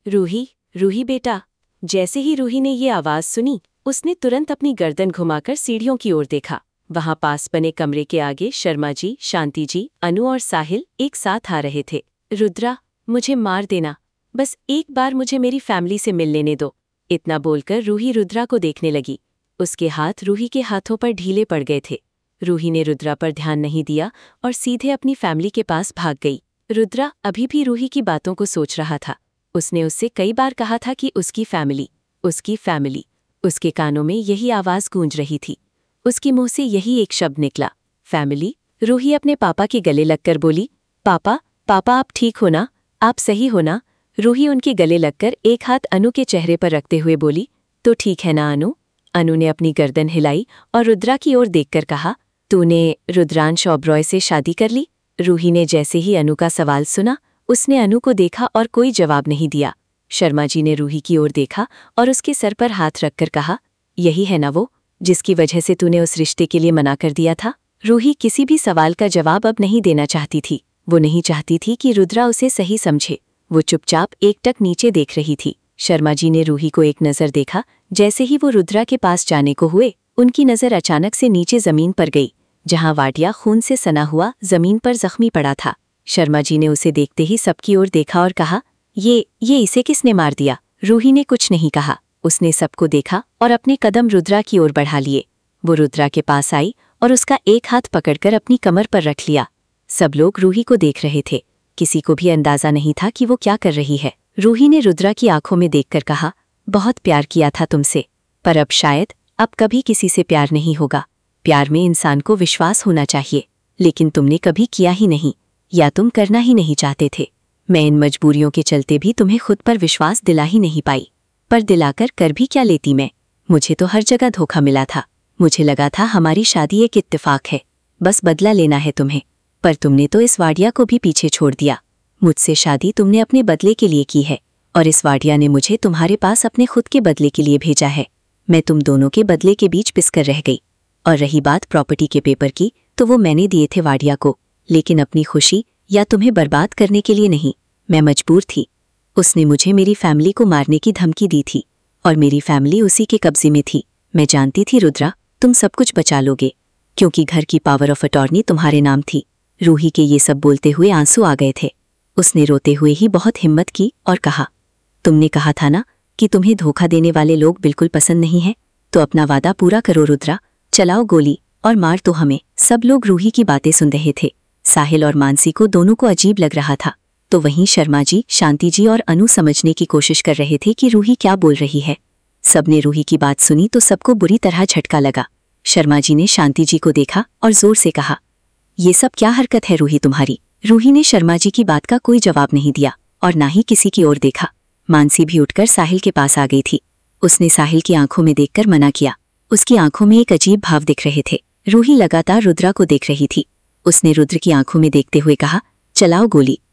रूही, रूही बेटा। जैसे ही रूही ने ये आवाज सुनी, उसने तुरंत अपनी गर्दन घुमाकर सीढ़ियों की ओर देखा। वहां पास बने कमरे के आगे शर्मा जी, शांति जी, अनु और साहिल एक साथ आ रहे थे। रुद्रा, मुझे मार देना, बस एक बार मुझे मेरी फैमिली से मिल लेने दो। इतना बोलकर रूही रुद्रा को देखने लगी। उसके हाथ रूही के हाथों पर ढीले पड़ गए थे। रूही ने रुद्रा पर ध्यान नहीं दिया और सीधे अपनी फैमिली के पास भाग गई। रुद्रा अभी भी रूही की बातों को सोच रहा था। उसने उससे कई बार कहा था कि उसकी फैमिली, उसकी फैमिली। उसके कानों में यही आवाज गूंज रही थी। उसके मुंह से यही एक शब्द निकला, फैमिली। रूही अपने पापा के गले लगकर बोली, पापा, पापा आप ठीक हो ना? आप सही हो ना? रूही उनके गले लगकर एक हाथ अनु के चेहरे पर रखते हुए बोली, तो ठीक है ना अनु? अनु ने अपनी गर्दन हिलाई और रुद्रा की ओर देखकर कहा, तूने रुद्रांश ओबरॉय से शादी कर ली? रूही ने जैसे ही अनु का सवाल सुना, उसने अनु को देखा और कोई जवाब नहीं दिया। शर्मा जी ने रूही की ओर देखा और उसके सर पर हाथ रखकर कहा, यही है ना वो, जिसकी वजह से तूने उस रिश्ते के लिए मना कर दिया था? रूही किसी भी सवाल का जवाब अब नहीं देना चाहती थी। वो नहीं चाहती थी कि रुद्रा उसे सही समझे। वो चुपचाप एकटक नीचे देख रही थी। शर्मा जी ने रूही को एक नज़र देखा। जैसे ही वो रुद्रा के पास जाने को हुए, उनकी नज़र अचानक से नीचे जमीन पर गई, जहां वाटिया खून से सना हुआ जमीन पर जख्मी पड़ा था। शर्मा जी ने उसे देखते ही सबकी ओर देखा और कहा, ये इसे किसने मार दिया? रूही ने कुछ नहीं कहा। उसने सबको देखा और अपने कदम रुद्रा की ओर बढ़ा लिए। वो रुद्रा के पास आई और उसका एक हाथ पकड़कर अपनी कमर पर रख लिया। सब लोग रूही को देख रहे थे। किसी को भी अंदाजा नहीं था कि वो क्या कर रही है। रूही ने रुद्रा की आंखों में देखकर कहा, बहुत प्यार किया था तुमसे, पर अब शायद अब कभी किसी से प्यार नहीं होगा। प्यार में इंसान को विश्वास होना चाहिए, लेकिन तुमने कभी किया ही नहीं, या तुम करना ही नहीं चाहते थे। मैं इन मजबूरियों के चलते भी तुम्हें खुद पर विश्वास दिला ही नहीं पाई, पर दिलाकर कर भी क्या लेती मैं? मुझे तो हर जगह धोखा मिला था। मुझे लगा था हमारी शादी एक इत्तेफाक है, बस बदला लेना है तुम्हें, पर तुमने तो इस वाडिया को भी पीछे छोड़ दिया। मुझसे शादी तुमने अपने बदले के लिए की है, और इस वाडिया ने मुझे तुम्हारे पास अपने खुद के बदले के लिए भेजा है। मैं तुम दोनों के बदले के बीच पिसकर रह गई। और रही बात प्रॉपर्टी के पेपर की, तो वो मैंने दिए थे वाडिया को, लेकिन अपनी खुशी या तुम्हें बर्बाद करने के लिए नहीं। मैं मजबूर थी। उसने मुझे मेरी फैमिली को मारने की धमकी दी थी, और मेरी फैमिली उसी के कब्जे में थी। मैं जानती थी रुद्रा, तुम सब कुछ बचा लोगे, क्योंकि घर की पावर ऑफ अटॉर्नी तुम्हारे नाम थी। रूही के ये सब बोलते हुए आंसू आ गए थे। उसने रोते हुए ही बहुत हिम्मत की और कहा, तुमने कहा था ना कि तुम्हें धोखा देने वाले लोग बिल्कुल पसंद नहीं हैं, तो अपना वादा पूरा करो रुद्रा, चलाओ गोली और मार दो हमें। सब लोग रूही की बातें सुन रहे थे। साहिल और मानसी को दोनों को अजीब लग रहा था, तो वहीं शर्मा जी, शांति जी और अनु समझने की कोशिश कर रहे थे कि रूही क्या बोल रही है। सबने रूही की बात सुनी तो सबको बुरी तरह झटका लगा। शर्मा जी ने शांति जी को देखा और जोर से कहा, ये सब क्या हरकत है रूही तुम्हारी? रूही ने शर्मा जी की बात का कोई जवाब नहीं दिया और ना ही किसी की ओर देखा। मानसी भी उठकर साहिल के पास आ गई थी। उसने साहिल की आंखों में देखकर मना किया। उसकी आंखों में एक अजीब भाव दिख रहे थे। रूही लगातार रुद्रा को देख रही थी। उसने रुद्र की आंखों में देखते हुए कहा, चलाओ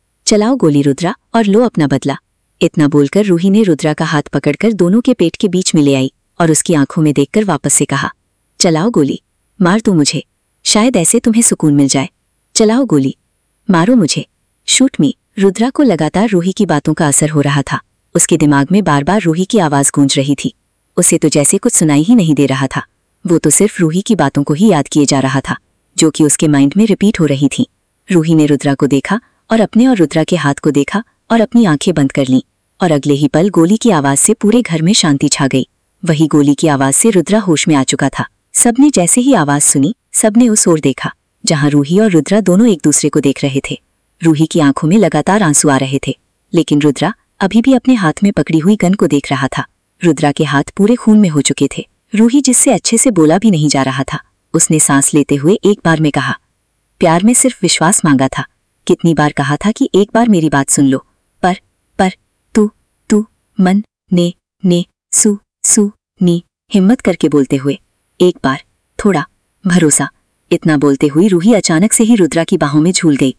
गोली रुद्रा, और लो अपना बदला। इतना बोलकर रूही ने रुद्रा का हाथ पकड़कर दोनों के पेट के बीच में ले आई और उसकी आंखों में देखकर वापस से कहा, चलाओ गोली, मार दो मुझे, शायद ऐसे तुम्हें सुकून मिल जाए। चलाओ गोली, मारो मुझे, शूट मी। रुद्रा को लगातार रूही की बातों का असर हो रहा था। उसके दिमाग में बार बार रूही की आवाज गूंज रही थी। उसे तो जैसे कुछ सुनाई ही नहीं दे रहा था। वो तो सिर्फ रूही की बातों को ही याद किए जा रहा था, जो कि उसके माइंड में रिपीट हो रही थी। रूही ने रुद्रा को देखा और अपने और रुद्रा के हाथ को देखा और अपनी आंखें बंद कर लीं, और अगले ही पल गोली की आवाज से पूरे घर में शांति छा गई। वही गोली की आवाज से रुद्रा होश में आ चुका था। सबने जैसे ही आवाज सुनी, सबने उस ओर देखा जहां रूही और रुद्रा दोनों एक दूसरे को देख रहे थे। रूही की आंखों में लगातार आंसू आ रहे थे, लेकिन रुद्रा अभी भी अपने हाथ में पकड़ी हुई गन को देख रहा था। रुद्रा के हाथ पूरे खून में हो चुके थे। रूही जिससे अच्छे से बोला भी नहीं जा रहा था, उसने सांस लेते हुए एक बार में कहा, प्यार में सिर्फ विश्वास मांगा था। कितनी बार कहा था कि एक बार मेरी बात सुन लो, पर तू मन ने सू नी। हिम्मत करके बोलते हुए, एक बार, थोड़ा भरोसा। इतना बोलते हुई रूही अचानक से ही रुद्रा की बाहों में झूल गई